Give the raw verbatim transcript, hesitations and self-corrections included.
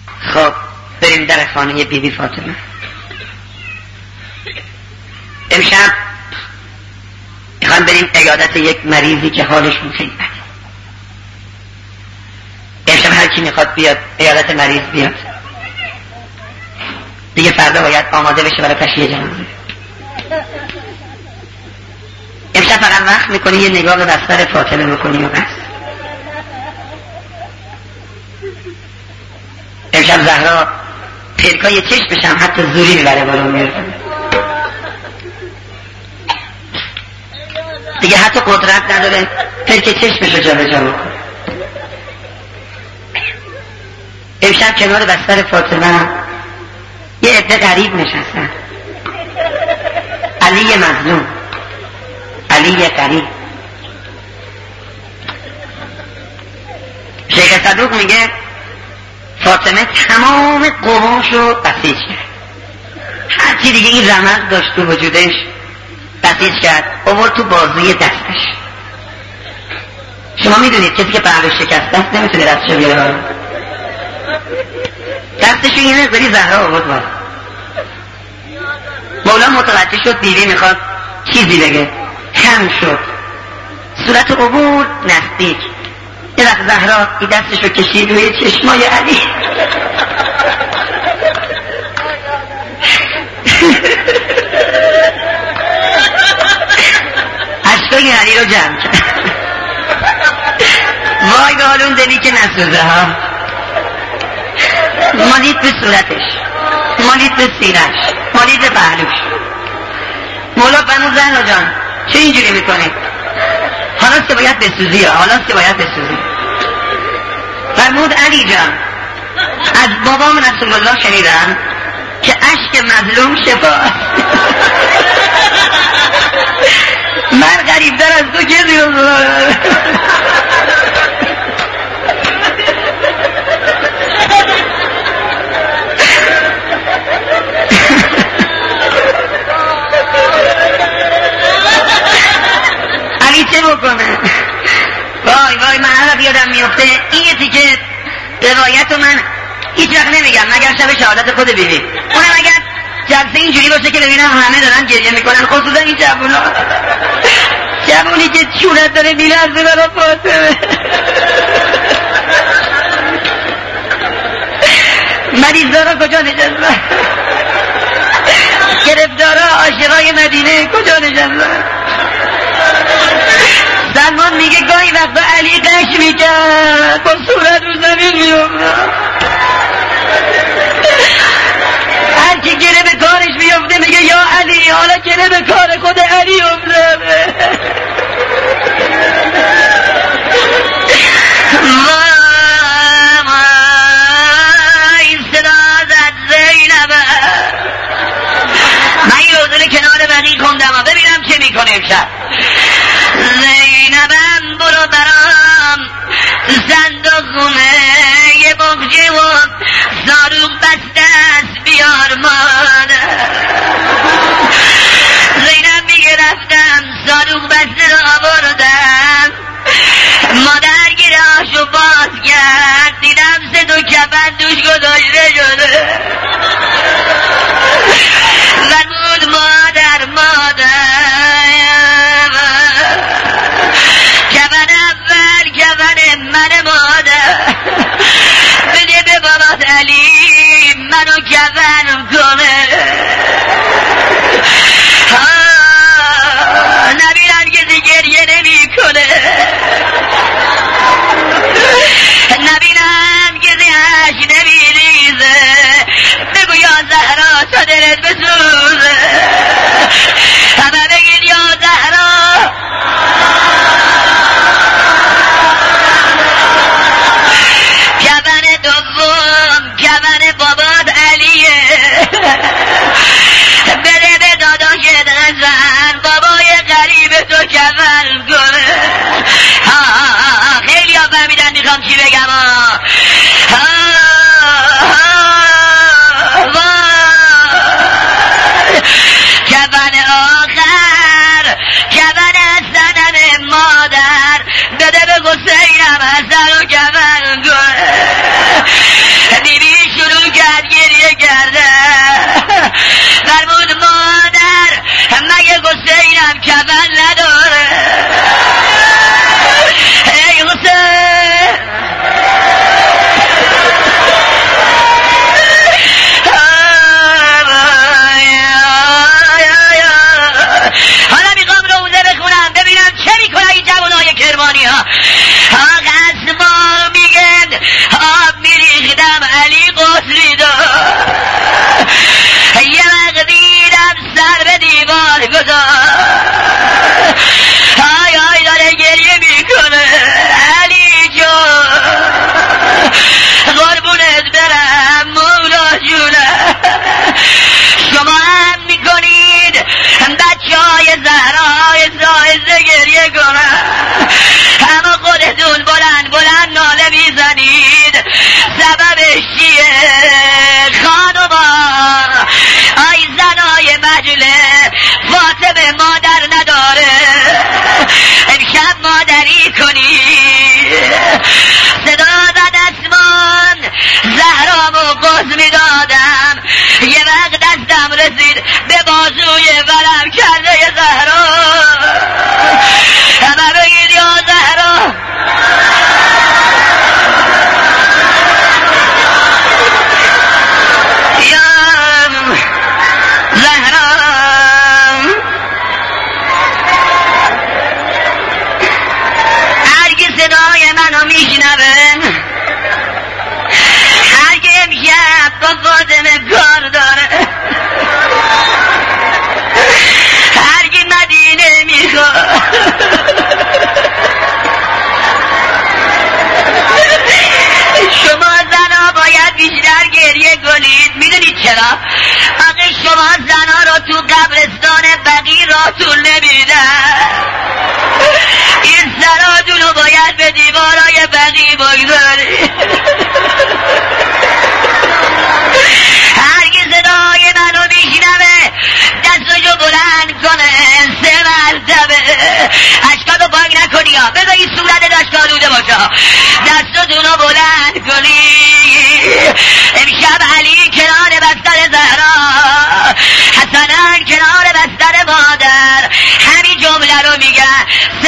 خب بریم در خانه بیبی فاطمه. امشب میخوام بریم عیادت یک مریضی که حالشون خیلی بده. امشب هر کی میخواد بیاد عیادت مریض بیاد، دیگه فردا باید آماده بشه برای تشییع جنازه. امشب فقط وقت میکنی یه نگاه به بستر فاطمه بکنی و بس. امشب زهرا پلکای چشمش هم حتی زوری میبره بالا میره، دیگه حتی قدرت نداره پلک چشمش رو جا به جا بکنه. امشب کنار بستر فاطمه یه عده غریب نشستن. علی مظلوم، علی غریب. شیخ صدوق میگه فاطمه تمام قوامش رو بسیج کرد، هر چی دیگه این رمق داشت تو وجودش بسیج کرد، آورد تو بازوی دستش. شما میدونید کسی که پهلوش شکست دست نمیتونه دستشو بیاره، دستشو یه نظری زهرا آورد باز. مولا متوجه شد بیبی میخواد چیزی بگه، خم شد، صورت عبور نزدیک. یه وقت زهرا این دستشو کشید روی چشمای علی. اشکای علی رو جمع کرد. وای به حال اون دلی که نسوزه ها. مالید به صورتش، مالید به سینش، مالید به پهلوش. مولا فرمود زهرا جان چه اینجوری میکنه؟ حالا که باید بسوزی، حالا که باید بسوزی. فرمود علی جان از بابام رسول الله شنیدم که اشک مظلوم شفاست. من غریب در از تو کسی رو علی چه بکنه؟ وای وای من هر یادم میفته این یه تیکه روایت رو من هیچ وقت نمیگم مگر شب شهادت خود بیبی، اونم اگر جلسه اینجوری باشه که ببینم همه دارن گریه میکنن، خصوصا این جوونا، جوونی که چونت داره میلرزه برا فاطمه. مریضدارا کجا نشستن؟ گرفتارا عاشقای مدینه کجا نشستن؟ سلمان میگه گاهی وقتا علی قش میکرد با صورت رو زمین میافتاد، هر کی گره به کارش میفته میگه یا علی، حالا گره به کار خود علی افتاده. وای صدا زد زینبه. من یه حضور کنار بقی خوندم ببینم چه میکنه امشب. زینبم برو برام صندوق خونه یه بغجه و زاروق بسته است بیار مادر. زینب میگه رفتم زاروق بسته رو آوردم، مادر گیرهاشو باز کرد دیدم سه دو کفن دوش گذاشته شده. فرمود مادر مادر کفن اول کفن من مادر، بده به بابات علی منو کفن کنه. نبینم کسی گریه نمی کنه، نبینم کسی عشق نمی ریزه، بگو یا زهرا تا دلت بسوزه. همه بگید یا زهرا. کفن دوم کفن بابات علیه، بده به داداشت حسن بابای غریب تو کفن کنه. خیلی ها فهمیدن میخوام چی بگم ها. کفن آخر کفن حسنم مادر، بده به حسینم حسن و کفن کنه. بیبی دزدیدم یه مقدیرم سر به دیوار گذار آی آی داره گریه میکنه علی جان قربونت برم مولا جونه شما هم میکنید بچه های زهرای زایزه گریه کنن اما خودتون بلند بلند ناله میزنید سببش چیه خانوما آی زنای مجله فاطمه مادر نداره امشب مادری کنید صدا زد اسمان زهرامو قز میدادم یه وقت دستم رسید به بازوی ورم کرده یه زهرا همه بگید یا زهرا یا زهرا هرگی صدای منو میشنوه هرگی امشب با فاطمه کار داره هرگی مدینه میخواد شما زنا باید بیشتر گریه کنید میدونید چرا؟ آقا شما زنا رو تو قبرستان بقی راتون نمیدن این سراتون رو باید به دیوارای بقی بگذارید هرگی صدای منو میشنوه دستشو بلند کنه سه مرتبه اشکاتو پاک نکنی ها بذار این صورت داشت آلوده باشه دستتونو بلند کنی امشب علی کنار بستر زهرا حسنن کنار بستر مادر همین جمله رو میگن